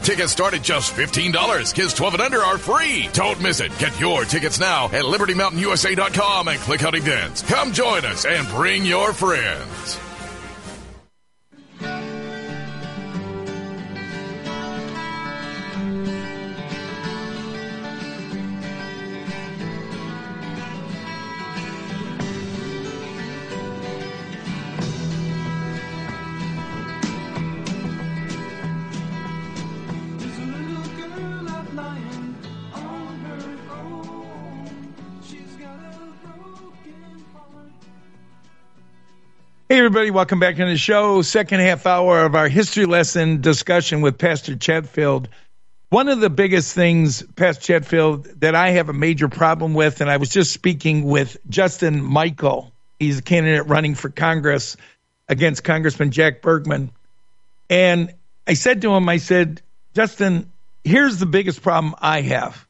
Tickets start at just $15. Kids 12 and under are free. Don't miss it. Get your tickets now at LibertyMountainUSA.com and click on events. Come join us and bring your friends. Hey, everybody. Welcome back to the show. Second half hour of our history lesson discussion with Pastor Chetfield. One of the biggest things, Pastor Chetfield, that I have a major problem with, and I was just speaking with Justin Michael. He's a candidate running for Congress against Congressman Jack Bergman. And I said to him, I said, Justin, here's the biggest problem I have.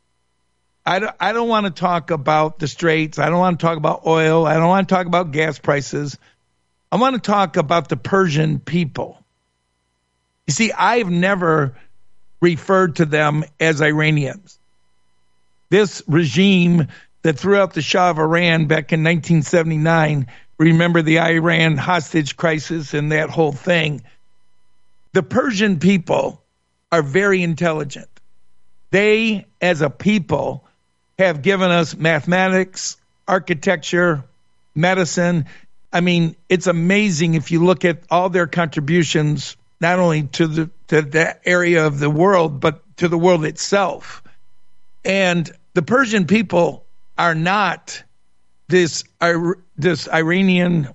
I don't want to talk about the straits. I don't want to talk about oil. I don't want to talk about gas prices. I want to talk about the Persian people. You see, I've never referred to them as Iranians. This regime that threw out the Shah of Iran back in 1979, remember the Iran hostage crisis and that whole thing. The Persian people are very intelligent. They, as a people, have given us mathematics, architecture, medicine. I mean, it's amazing if you look at all their contributions, not only to that area of the world, but to the world itself. And the Persian people are not this Iranian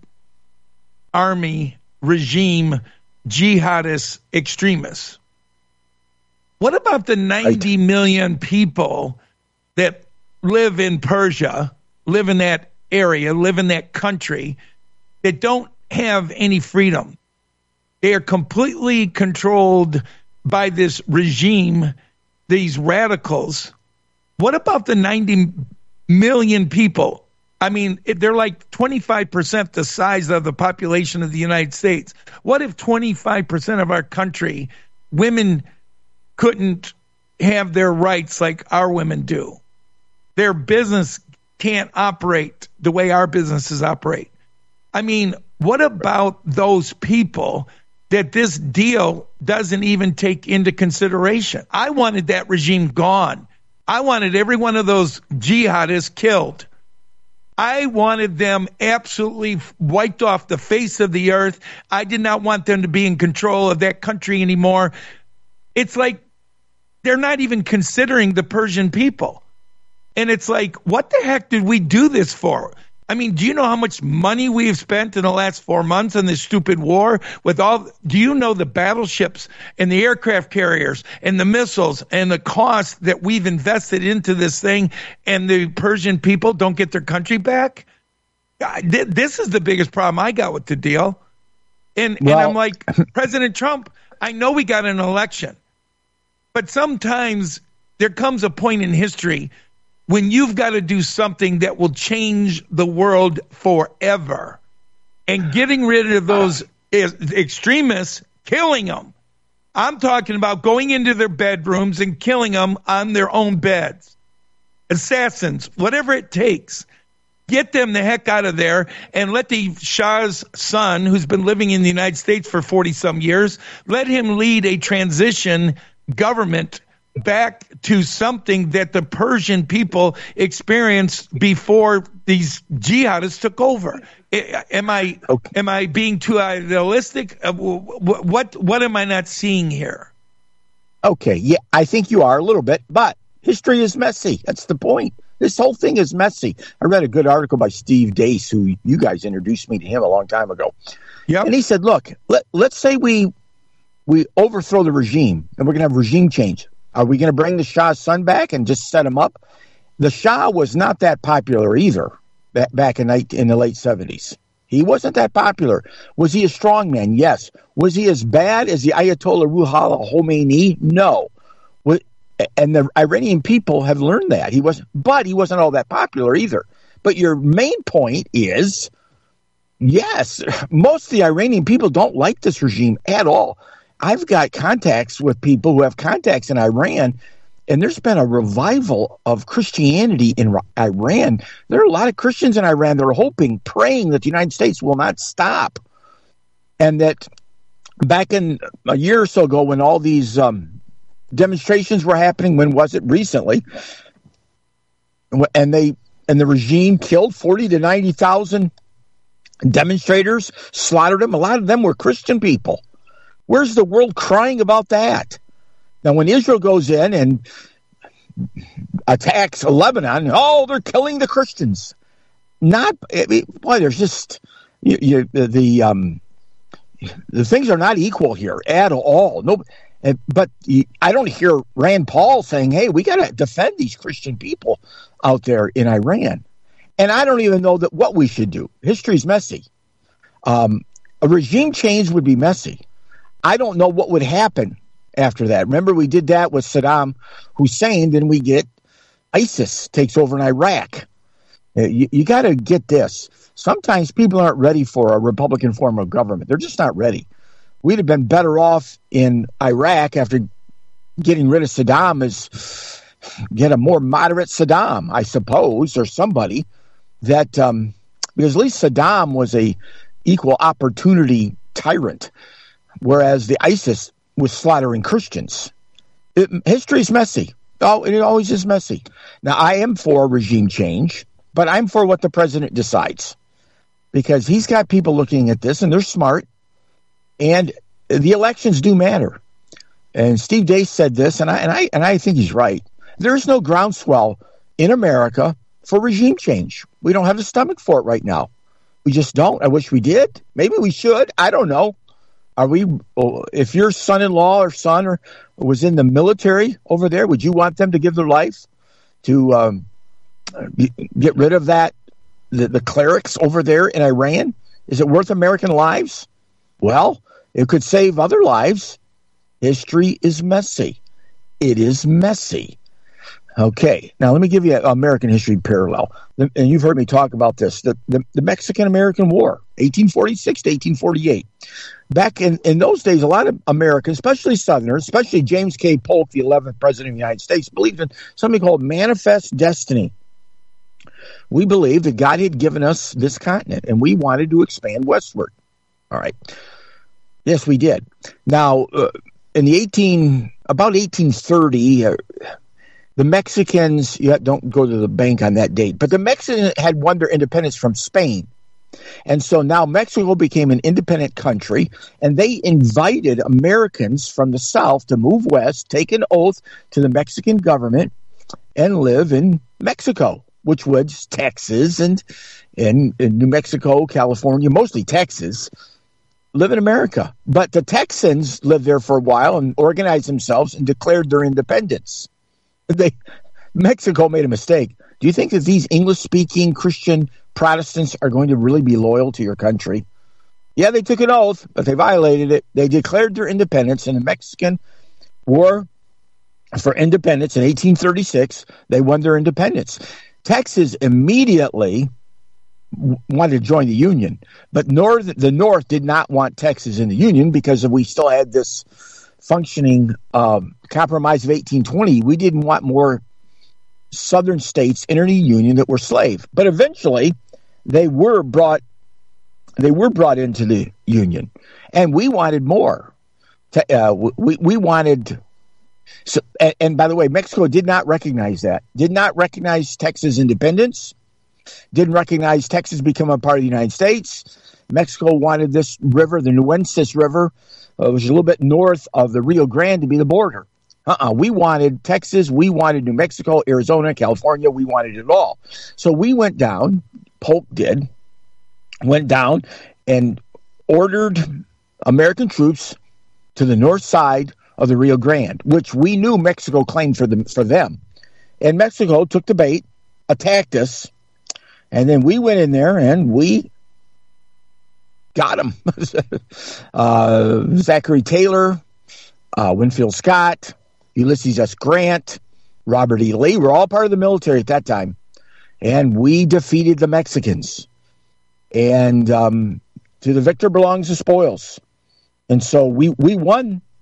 army regime jihadist extremists. What about the 90 million people that live in Persia, live in that area, live in that country, that don't have any freedom? They are completely controlled by this regime, these radicals. What about the 90 million people? I mean, they're like 25% the size of the population of the United States. What if 25% of our country, women couldn't have their rights like our women do? Their business can't operate the way our businesses operate. I mean, what about those people that this deal doesn't even take into consideration? I wanted that regime gone. I wanted every one of those jihadists killed. I wanted them absolutely wiped off the face of the earth. I did not want them to be in control of that country anymore. It's like they're not even considering the Persian people. And it's like, what the heck did we do this for? I mean, do you know how much money we've spent in the last 4 months on this stupid war? Do you know the battleships and the aircraft carriers and the missiles and the cost that we've invested into this thing, and the Persian people don't get their country back? This is the biggest problem I got with the deal. And I'm like, President Trump, I know we got an election, but sometimes there comes a point in history when you've got to do something that will change the world forever. And getting rid of those extremists, killing them. I'm talking about going into their bedrooms and killing them on their own beds. Assassins, whatever it takes. Get them the heck out of there and let the Shah's son, who's been living in the United States for 40-some years, let him lead a transition government back to something that the Persian people experienced before these jihadists took over. Am I being too idealistic? What am I not seeing here? Okay, yeah, I think you are a little bit, but history is messy. That's the point. This whole thing is messy. I read a good article by Steve Deace, who you guys introduced me to him a long time ago. Yep. And he said, look, let's say we overthrow the regime and we're going to have regime change. Are we going to bring the Shah's son back and just set him up? The Shah was not that popular either back in the late 70s. He wasn't that popular. Was he a strong man? Yes. Was he as bad as the Ayatollah Ruhollah Khomeini? No. And the Iranian people have learned that. He wasn't all that popular either. But your main point is, yes, most of the Iranian people don't like this regime at all. I've got contacts with people who have contacts in Iran, and there's been a revival of Christianity in Iran. There are a lot of Christians in Iran that are hoping, praying that the United States will not stop. And that back in a year or so ago when all these demonstrations were happening, when was it? Recently. And the regime killed 40 to 90,000 demonstrators, slaughtered them. A lot of them were Christian people. Where's the world crying about that? Now, when Israel goes in and attacks Lebanon, oh, they're killing the Christians. There's just the things are not equal here at all. No, but I don't hear Rand Paul saying, "Hey, we got to defend these Christian people out there in Iran." And I don't even know what we should do. History's messy. A regime change would be messy. I don't know what would happen after that. Remember, we did that with Saddam Hussein. Then we get ISIS takes over in Iraq. You got to get this. Sometimes people aren't ready for a Republican form of government. They're just not ready. We'd have been better off in Iraq after getting rid of Saddam is get a more moderate Saddam, I suppose, or somebody that because at least Saddam was a equal opportunity tyrant, whereas the ISIS was slaughtering Christians. History's messy. Oh, it always is messy. Now, I am for regime change, but I'm for what the president decides because he's got people looking at this and they're smart. And the elections do matter. And Steve Deace said this, and I think he's right. There is no groundswell in America for regime change. We don't have the stomach for it right now. We just don't. I wish we did. Maybe we should. I don't know. If your son-in-law or son was in the military over there, would you want them to give their life to get rid of the clerics over there in Iran? Is it worth American lives? Well, it could save other lives. History is messy. It is messy. Okay, now let me give you an American history parallel. And you've heard me talk about this. The Mexican-American War, 1846 to 1848. Back in those days, a lot of Americans, especially Southerners, especially James K. Polk, the 11th President of the United States, believed in something called manifest destiny. We believed that God had given us this continent, and we wanted to expand westward. All right. Yes, we did. Now, in about 1830, the Mexicans, don't go to the bank on that date, but the Mexicans had won their independence from Spain. And so now Mexico became an independent country, and they invited Americans from the South to move west, take an oath to the Mexican government, and live in Mexico, which was Texas and New Mexico, California, mostly Texas, live in America. But the Texans lived there for a while and organized themselves and declared their independence. Mexico made a mistake. Do you think that these English-speaking Christian Protestants are going to really be loyal to your country? Yeah, they took an oath, but they violated it. They declared their independence in the Mexican War for Independence in 1836. They won their independence. Texas immediately wanted to join the Union, but the North did not want Texas in the Union because we still had this functioning Compromise of 1820. We didn't want more Southern states entering the Union that were slave. But eventually, they were brought into the Union, and we wanted more. We wanted. So, and by the way, Mexico did not recognize that. Did not recognize Texas independence. Didn't recognize Texas become a part of the United States. Mexico wanted this river, the Nueces River, which is a little bit north of the Rio Grande, to be the border. We wanted Texas. We wanted New Mexico, Arizona, California. We wanted it all. So we went down. Polk went down and ordered American troops to the north side of the Rio Grande, which we knew Mexico claimed for them. And Mexico took the bait, attacked us, and then we went in there and we got them. Zachary Taylor, Winfield Scott, Ulysses S. Grant, Robert E. Lee were all part of the military at that time. And we defeated the Mexicans. And to the victor belongs the spoils. And so we won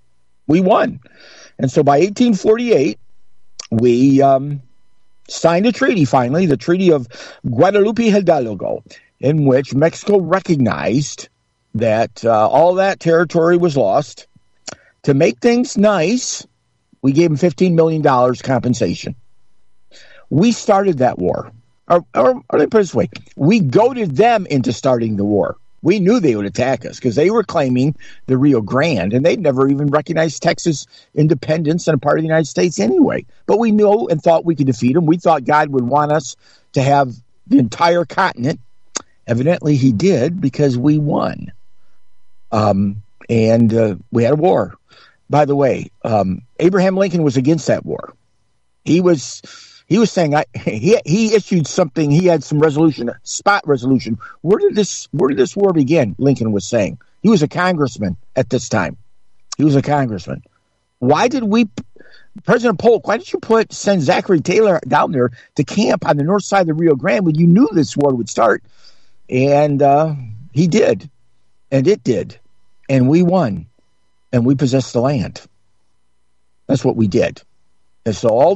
We won. And so by 1848, we signed a treaty, finally, the Treaty of Guadalupe Hidalgo, in which Mexico recognized that all that territory was lost. To make things nice, we gave them $15 million compensation. We started that war. Or let me put it this way. We goaded them into starting the war. We knew they would attack us because they were claiming the Rio Grande, and they'd never even recognized Texas independence and a part of the United States anyway. But we knew and thought we could defeat them. We thought God would want us to have the entire continent. Evidently, he did, because we won. And we had a war. By the way, Abraham Lincoln was against that war. He was saying he issued something. He had some resolution, spot resolution. Where did this war begin? Lincoln was saying. He was a congressman at this time. He was a congressman. President Polk, why did you send Zachary Taylor down there to camp on the north side of the Rio Grande when you knew this war would start? And he did, and it did, and we won, and we possessed the land. That's what we did. And so all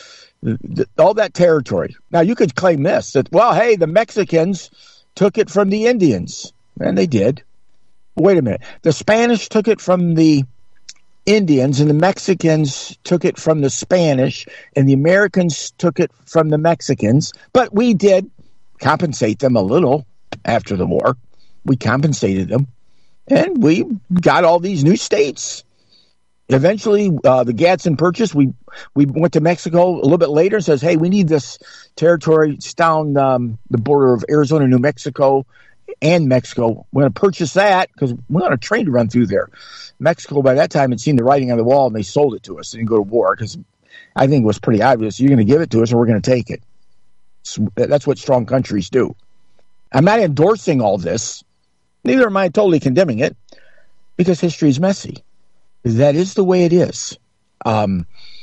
that territory. Now, you could claim this, that, well, hey, the Mexicans took it from the Indians. And they did. Wait a minute. The Spanish took it from the Indians, and the Mexicans took it from the Spanish, and the Americans took it from the Mexicans. But we did compensate them a little after the war. We compensated them, and we got all these new states. Eventually, the Gadsden Purchase, we went to Mexico a little bit later and says, hey, we need this territory. It's down the border of Arizona, New Mexico, and Mexico. We're going to purchase that because we want a train to run through there. Mexico, by that time, had seen the writing on the wall, and they sold it to us. They didn't go to war because I think it was pretty obvious. You're going to give it to us, or we're going to take it. That's what strong countries do. I'm not endorsing all this. Neither am I totally condemning it, because history is messy. That is the way it is. To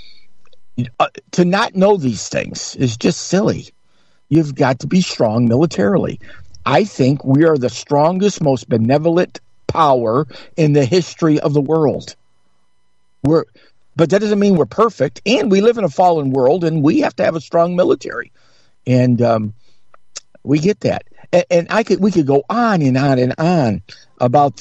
not know these things is just silly. You've got to be strong militarily. I think we are the strongest, most benevolent power in the history of the world. But that doesn't mean we're perfect, and we live in a fallen world, and we have to have a strong military. And we get that. And we could go on and on and on about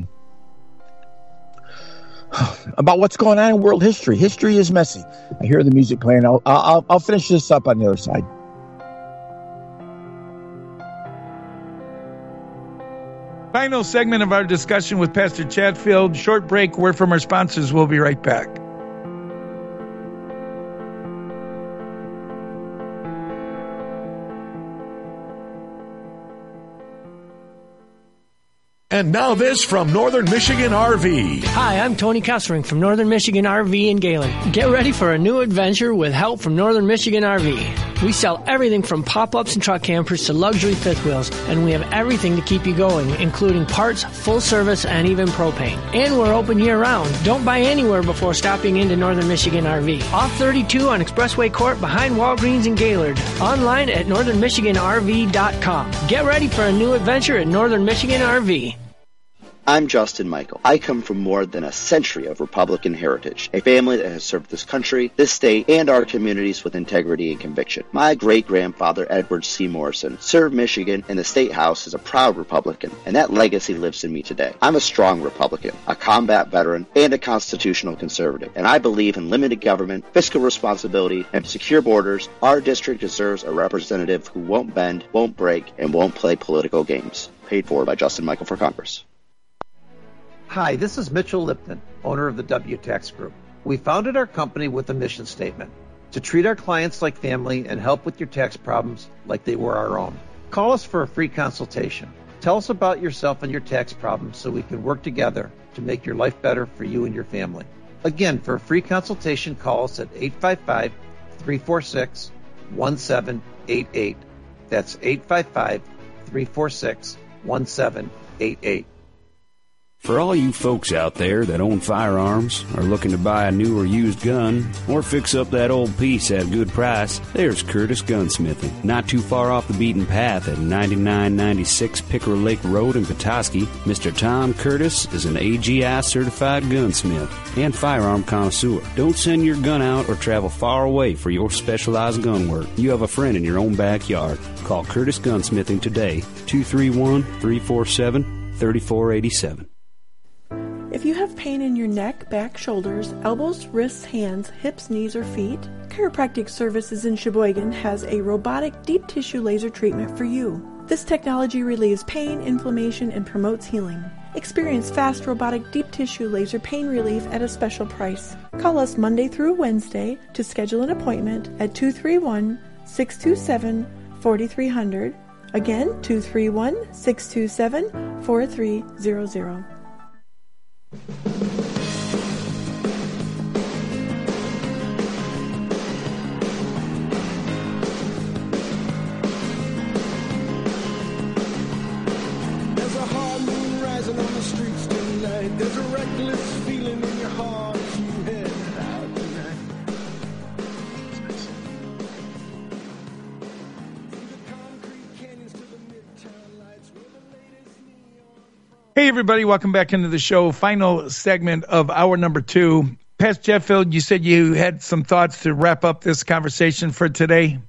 about what's going on in world history. History is messy. I hear the music playing. I'll finish this up on the other side. Final segment of our discussion with Pastor Chatfield. Short break. Word from our sponsors. We'll be right back. And now this from Northern Michigan RV. Hi, I'm Tony Kessering from Northern Michigan RV in Gaylord. Get ready for a new adventure with help from Northern Michigan RV. We sell everything from pop-ups and truck campers to luxury fifth wheels, and we have everything to keep you going, including parts, full service, and even propane. And we're open year-round. Don't buy anywhere before stopping into Northern Michigan RV. Off 32 on Expressway Court behind Walgreens in Gaylord. Online at northernmichiganrv.com. Get ready for a new adventure at Northern Michigan RV. I'm Justin Michael. I come from more than a century of Republican heritage, a family that has served this country, this state, and our communities with integrity and conviction. My great-grandfather, Edward C. Morrison, served Michigan in the State House as a proud Republican, and that legacy lives in me today. I'm a strong Republican, a combat veteran, and a constitutional conservative, and I believe in limited government, fiscal responsibility, and secure borders. Our district deserves a representative who won't bend, won't break, and won't play political games. Paid for by Justin Michael for Congress. Hi, this is Mitchell Lipton, owner of the W-Tax Group. We founded our company with a mission statement: to treat our clients like family and help with your tax problems like they were our own. Call us for a free consultation. Tell us about yourself and your tax problems so we can work together to make your life better for you and your family. Again, for a free consultation, call us at 855-346-1788. That's 855-346-1788. For all you folks out there that own firearms, are looking to buy a new or used gun, or fix up that old piece at a good price, there's Curtis Gunsmithing. Not too far off the beaten path at 9996 Pickerel Lake Road in Petoskey, Mr. Tom Curtis is an AGI certified gunsmith and firearm connoisseur. Don't send your gun out or travel far away for your specialized gun work. You have a friend in your own backyard. Call Curtis Gunsmithing today, 231-347-3487. If you have pain in your neck, back, shoulders, elbows, wrists, hands, hips, knees, or feet, Chiropractic Services in Sheboygan has a robotic deep tissue laser treatment for you. This technology relieves pain, inflammation, and promotes healing. Experience fast robotic deep tissue laser pain relief at a special price. Call us Monday through Wednesday to schedule an appointment at 231-627-4300. Again, 231-627-4300. There's a hard moon rising on the streets tonight. There's a reckless feeling in your heart as you head out tonight. Hey, everybody. Welcome back into the show. Final segment of hour number 2. Pastor Chatfield, you said you had some thoughts to wrap up this conversation for today.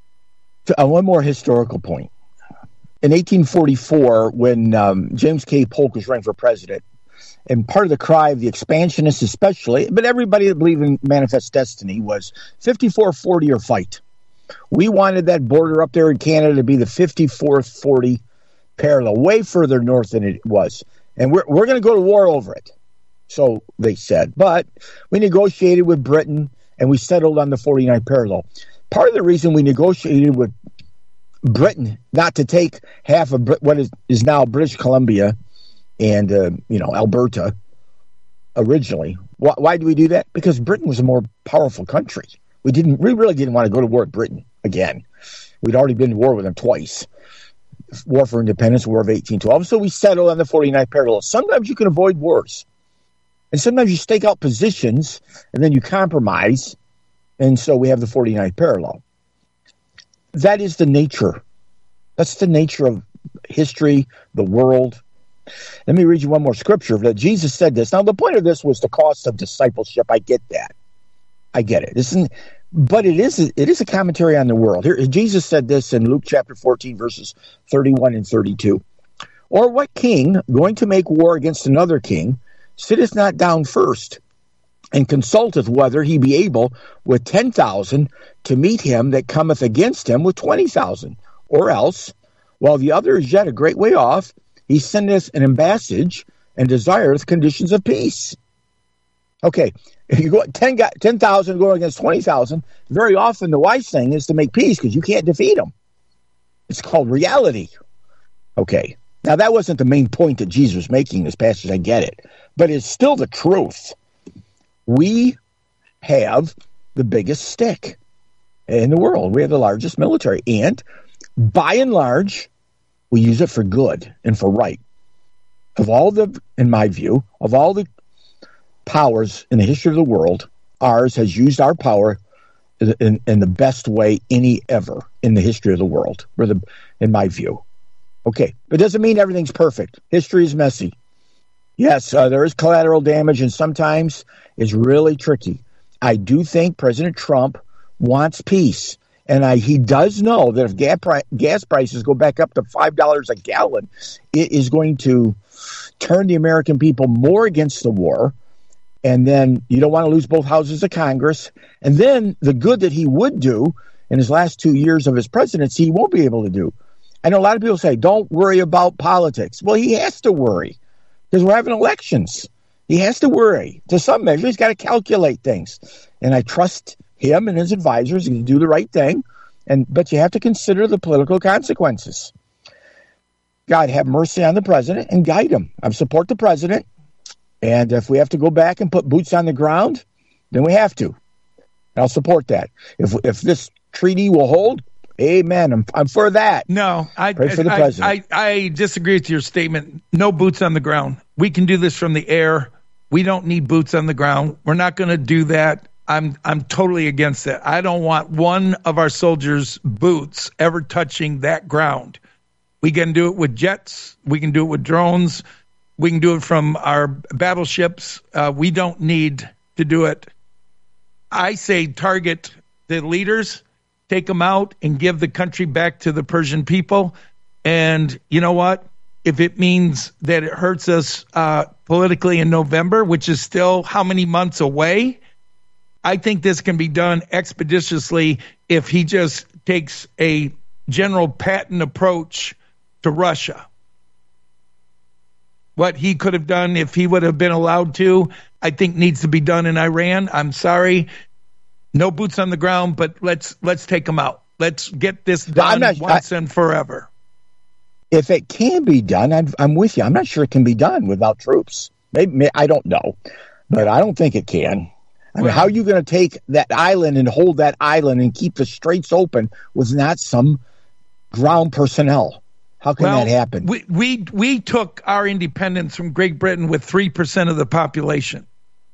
One more historical point. In 1844, when James K. Polk was running for president, and part of the cry of the expansionists especially, but everybody that believed in manifest destiny, was 54-40 or fight. We wanted that border up there in Canada to be the 54th 40 parallel, way further north than it was. And we're going to go to war over it. So they said. But we negotiated with Britain, and we settled on the 49 parallel. Part of the reason we negotiated with Britain not to take half of what is now British Columbia and Alberta originally. Why did we do that? Because Britain was a more powerful country. We really didn't want to go to war with Britain again. We'd already been to war with them twice. War for Independence, War of 1812. So we settled on the 49 parallel. Sometimes you can avoid wars. And sometimes you stake out positions and then you compromise. And so we have the 49 parallel. That is the nature. That's the nature of history, the world. Let me read you one more scripture that Jesus said this. Now, the point of this was the cost of discipleship. I get that. I get it. But it is a commentary on the world. Here, Jesus said this in Luke chapter 14, verses 31 and 32. Or what king, going to make war against another king, sitteth not down first, and consulteth whether he be able with 10,000 to meet him that cometh against him with 20,000? Or else, while the other is yet a great way off, he sendeth an ambassage and desireth conditions of peace. Okay, if you go 10,000 going against 20,000, very often the wise thing is to make peace because you can't defeat them. It's called reality. Okay, now that wasn't the main point that Jesus was making in this passage. I get it, but it's still the truth. We have the biggest stick in the world. We have the largest military, and by and large, we use it for good and for right. In my view, of all the powers in the history of the world, ours has used our power in the best way any ever in the history of the world, in my view. Okay, but it doesn't mean everything's perfect. History is messy. Yes, there is collateral damage, and sometimes it's really tricky. I do think President Trump wants peace, and he does know that if gas prices go back up to $5 a gallon, it is going to turn the American people more against the war. And then you don't want to lose both houses of Congress. And then the good that he would do in his last 2 years of his presidency, he won't be able to do. I know a lot of people say, don't worry about politics. Well, he has to worry because we're having elections. He has to worry. To some measure, he's got to calculate things. And I trust him and his advisors to do the right thing. But you have to consider the political consequences. God have mercy on the president and guide him. I support the president. And if we have to go back and put boots on the ground, then we have to. And I'll support that. If this treaty will hold, amen. I'm for that. No, Pray for the president. I disagree with your statement. No boots on the ground. We can do this from the air. We don't need boots on the ground. We're not going to do that. I'm totally against that. I don't want one of our soldiers' boots ever touching that ground. We can do it with jets. We can do it with drones. We can do it from our battleships. We don't need to do it. I say target the leaders, take them out, and give the country back to the Persian people. And you know what? If it means that it hurts us politically in November, which is still how many months away, I think this can be done expeditiously if he just takes a General Patton approach to Russia. What he could have done if he would have been allowed to, I think needs to be done in Iran. I'm sorry. No boots on the ground, but let's take them out. Let's get this done once and forever. If it can be done, I'm with you. I'm not sure it can be done without troops. Maybe I don't know, but I don't think it can. I mean, how are you going to take that island and hold that island and keep the straits open with not some ground personnel? How can that happen? We took our independence from Great Britain with 3% of the population.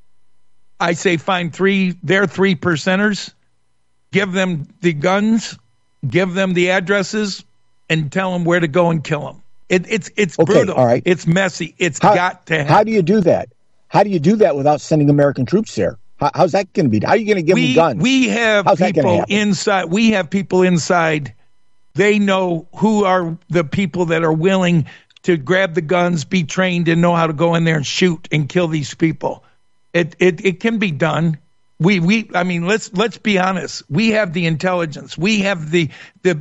I say find their 3%ers, give them the guns, give them the addresses, and tell them where to go and kill them. It's brutal. All right. It's messy. It's got to happen. How do you do that? How do you do that without sending American troops there? How's that going to be? How are you going to give them guns? We have people inside. We have people inside. They know who are the people that are willing to grab the guns, be trained, and know how to go in there and shoot and kill these people. It can be done. I mean, let's be honest. We have the intelligence. We have the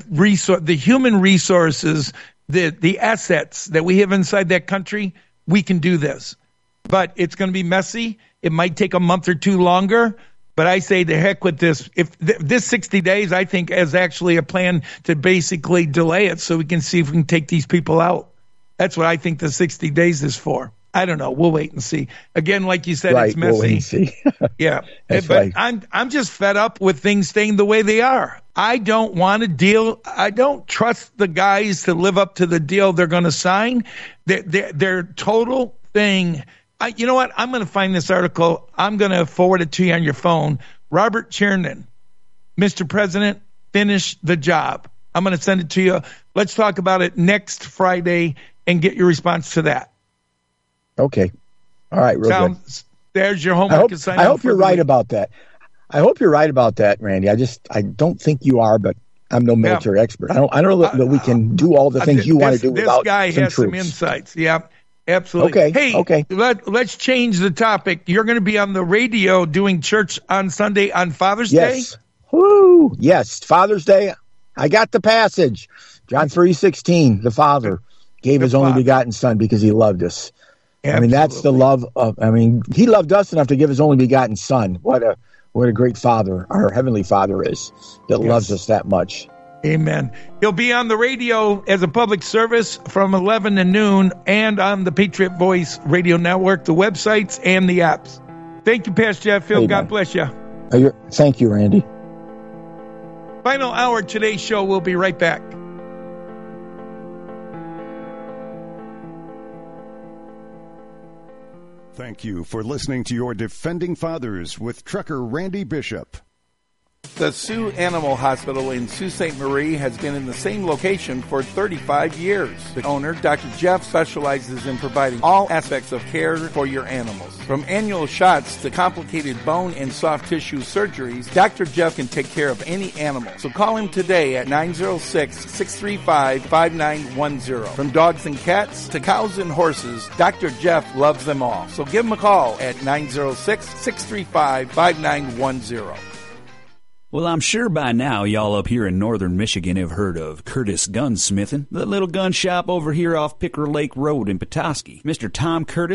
human resources, the assets that we have inside that country. We can do this, but it's going to be messy. It might take a month or two longer, but I say the heck with this. If this 60 days, I think, is actually a plan to basically delay it so we can see if we can take these people out. That's what I think the 60 days is for. I don't know. We'll wait and see. Again, like you said, it's messy. We'll wait and see. Yeah. That's but right. I'm just fed up with things staying the way they are. I don't want to deal. I don't trust the guys to live up to the deal they're going to sign. Their total thing. You know what? I'm going to find this article. I'm going to forward it to you on your phone. Robert Chernin, Mr. President, finish the job. I'm going to send it to you. Let's talk about it next Friday and get your response to that. Okay. All right. Real good. There's your homework assignment. I hope you're right about that. I hope you're right about that, Randy. I don't think you are, but I'm no military expert. I don't know that we can do all the things you want to do without this guy some has troops. Some insights. Yeah. Absolutely. Okay. Let's change the topic. You're going to be on the radio doing church on Sunday on Father's Day? Woo! Yes, Father's Day. I got the passage. John 3:16, the Father gave his only begotten Son because he loved us. Absolutely. I mean, that's the love of, he loved us enough to give his only begotten Son. What a great Father our Heavenly Father is that loves us that much. Amen. He'll be on the radio as a public service from 11 to noon and on the Patriot Voice Radio Network, the websites, and the apps. Thank you, Pastor Chatfield. God bless you. Thank you, Randy. Final hour today's show. We'll be right back. Thank you for listening to your Defending Fathers with Trucker Randy Bishop. The Sioux Animal Hospital in Sault Ste. Marie has been in the same location for 35 years. The owner, Dr. Jeff, specializes in providing all aspects of care for your animals. From annual shots to complicated bone and soft tissue surgeries, Dr. Jeff can take care of any animal. So call him today at 906-635-5910. From dogs and cats to cows and horses, Dr. Jeff loves them all. So give him a call at 906-635-5910. Well, I'm sure by now y'all up here in northern Michigan have heard of Curtis Gunsmithing, the little gun shop over here off Picker Lake Road in Petoskey. Mr. Tom Curtis